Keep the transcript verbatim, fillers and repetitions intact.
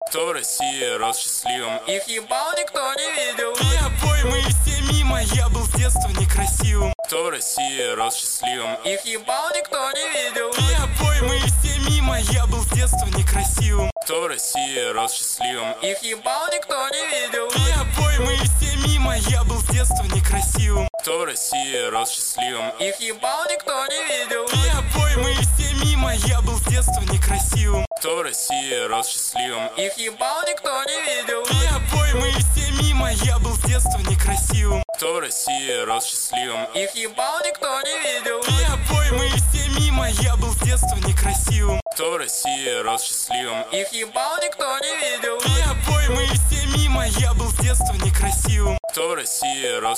Кто в России рос счастливым? Их ебал никто не видел. И обои мы все мимо, я был с детства некрасивым. Кто в России рос счастливым? Их ебал никто не видел. И обои мы все мимо, я был с детства некрасивым. Кто в России рос счастливым? Их ебал никто не видел. И обои мы все мимо, я был с детства некрасивым. Кто в России рос счастливым? Их ебал никто не видел. И обои мы все мимо, я был с детства некрасивым. Кто в России рос счастливым? Их ебал никто не видел. И обои мы все мимо, я был с детства некрасивым. Кто в России рос счастливым? Их ебал никто не видел. И обои мы все мимо, я был с детства некрасивым. Кто в России рос счастливым? Их ебал никто не видел. И обои мы все мимо, я был с детства некрасивым. Кто в России рос